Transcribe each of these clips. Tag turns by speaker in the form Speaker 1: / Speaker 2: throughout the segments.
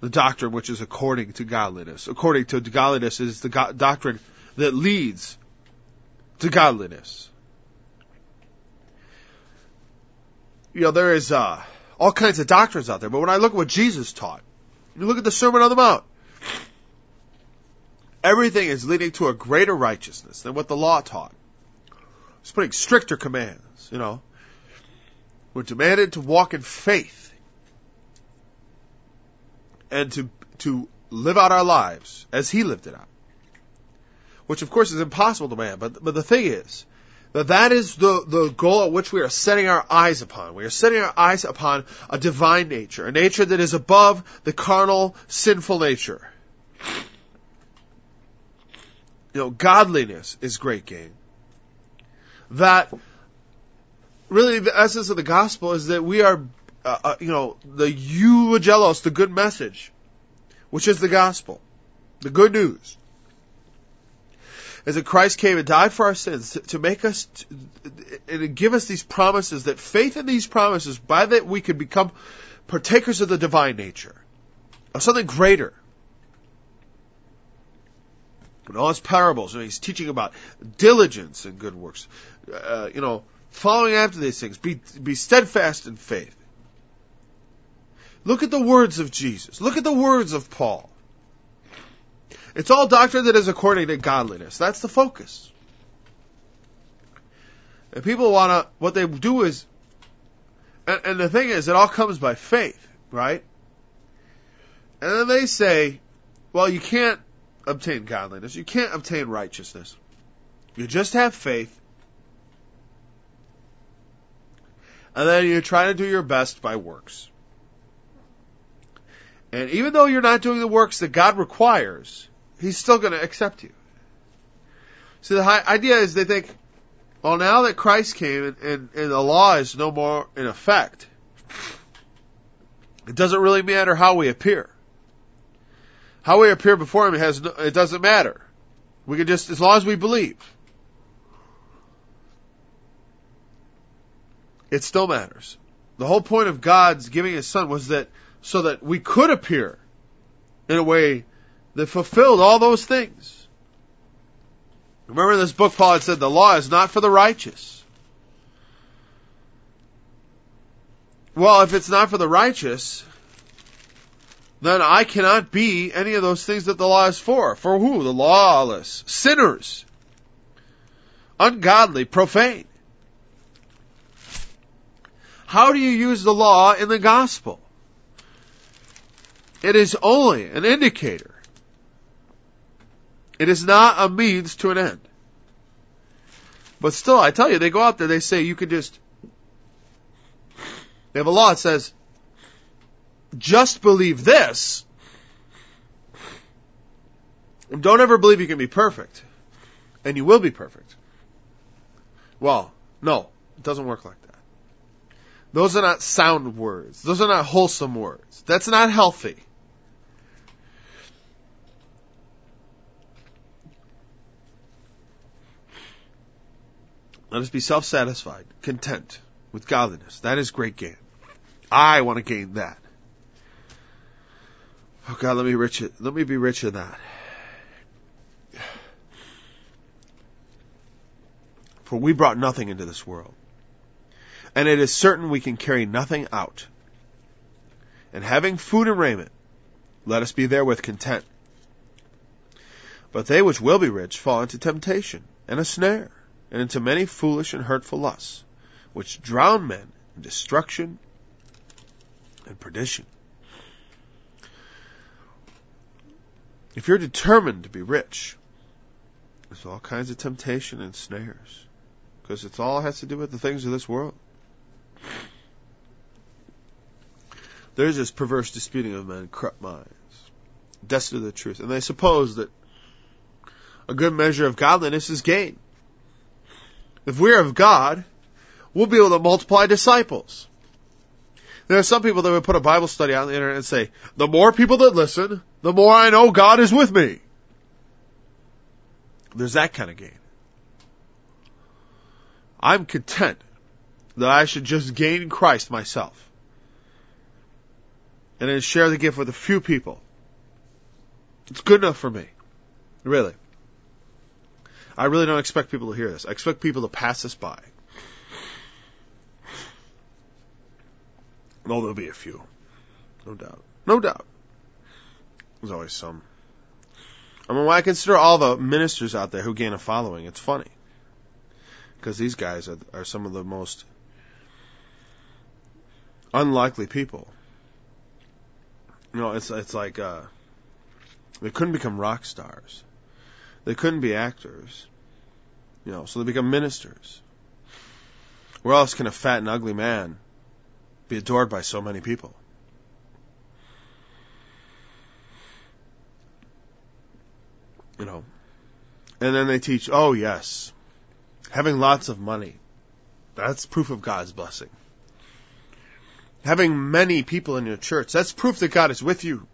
Speaker 1: the doctrine which is according to godliness. According to godliness is the doctrine that leads to godliness. There is all kinds of doctrines out there, but when I look at what Jesus taught, you look at the Sermon on the Mount, everything is leading to a greater righteousness than what the law taught. It's putting stricter commands, We're demanded to walk in faith and to live out our lives as He lived it out. Which, of course, is impossible to man. But the thing is, that is the goal at which we are setting our eyes upon. We are setting our eyes upon a divine nature, a nature that is above the carnal, sinful nature. Godliness is great gain. That, really, the essence of the gospel is that we are, the euangelos, the good message, which is the gospel, the good news, is that Christ came and died for our sins to make us, and to give us these promises, that faith in these promises, by that we could become partakers of the divine nature, of something greater. In all his parables, he's teaching about diligence and good works, following after these things, be steadfast in faith. Look at the words of Jesus. Look at the words of Paul. It's all doctrine that is according to godliness. That's the focus. And people what they do is, and the thing is, it all comes by faith, right? And then they say, well, you can't obtain godliness. You can't obtain righteousness. You just have faith. And then you try to do your best by works. And even though you're not doing the works that God requires, He's still going to accept you. So the idea is they think, well, now that Christ came and the law is no more in effect, it doesn't really matter how we appear. How we appear before Him it doesn't matter. We can just, as long as we believe, it still matters. The whole point of God's giving His Son was that so that we could appear in a way that fulfilled all those things. Remember in this book, Paul had said, the law is not for the righteous. Well, if it's not for the righteous, then I cannot be any of those things that the law is for. For who? The lawless, sinners, ungodly, profane. How do you use the law in the gospel? It is only an indicator. It is not a means to an end. But still, I tell you, they go out there, they say you can just, they have a law that says, just believe this, and don't ever believe you can be perfect, and you will be perfect. Well, no, it doesn't work like that. Those are not sound words. Those are not wholesome words. That's not healthy. Let us be self-satisfied, content with godliness. That is great gain. I want to gain that. Oh God, let me be rich in that. For we brought nothing into this world, and it is certain we can carry nothing out. And having food and raiment, let us be therewith content. But they which will be rich fall into temptation and a snare, and into many foolish and hurtful lusts, which drown men in destruction and perdition. If you're determined to be rich, there's all kinds of temptation and snares, because it all has to do with the things of this world. There's this perverse disputing of men, corrupt minds, destitute of the truth, and they suppose that a good measure of godliness is gain. If we're of God, we'll be able to multiply disciples. There are some people that would put a Bible study on the internet and say, the more people that listen, the more I know God is with me. There's that kind of gain. I'm content that I should just gain Christ myself. and then share the gift with a few people. It's good enough for me. Really. I really don't expect people to hear this. I expect people to pass this by. Though there'll be a few. No doubt. No doubt. There's always some. I mean, when I consider all the ministers out there who gain a following, it's funny. Because these guys are some of the most unlikely people. You know, it's like, they couldn't become rock stars. They couldn't be actors. You know, so they become ministers. Where else can a fat and ugly man be adored by so many people? You know, and then they teach, oh yes, having lots of money, that's proof of God's blessing. Having many people in your church, that's proof that God is with you.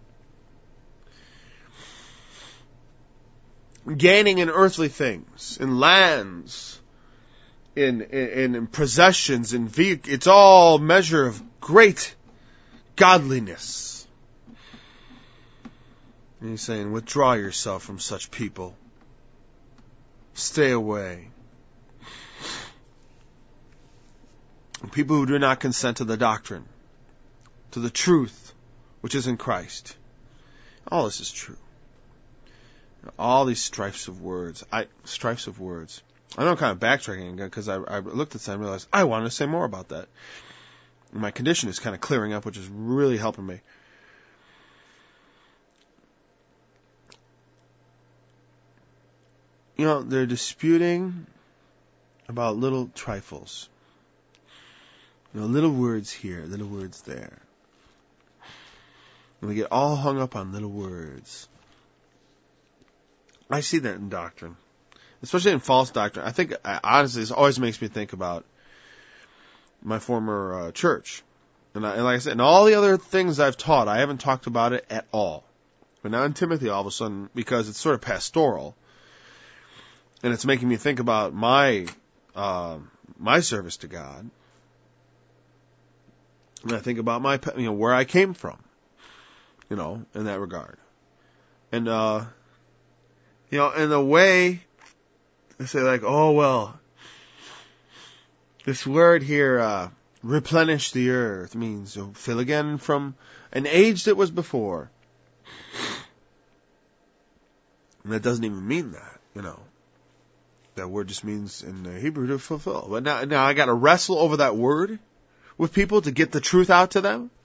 Speaker 1: Gaining in earthly things, in lands, in possessions, in vehicles, it's all measure of great godliness. And he's saying, withdraw yourself from such people. Stay away. And people who do not consent to the doctrine, to the truth, which is in Christ. All this is true. All these strifes of words. I know I'm kind of backtracking again because I looked at that and realized I wanted to say more about that. And my condition is kind of clearing up, which is really helping me. You know, they're disputing about little trifles. You know, little words here, little words there. And we get all hung up on little words. I see that in doctrine. Especially in false doctrine. I think, honestly, this always makes me think about my former church. And like I said, and all the other things I've taught, I haven't talked about it at all. But now in Timothy, all of a sudden, because it's sort of pastoral, and it's making me think about my service to God. And I think about where I came from, in that regard. And, in the way, they say like, oh, well, this word here, replenish the earth, means fill again from an age that was before. And that doesn't even mean that, That word just means in Hebrew to fulfill. But now I got to wrestle over that word with people to get the truth out to them.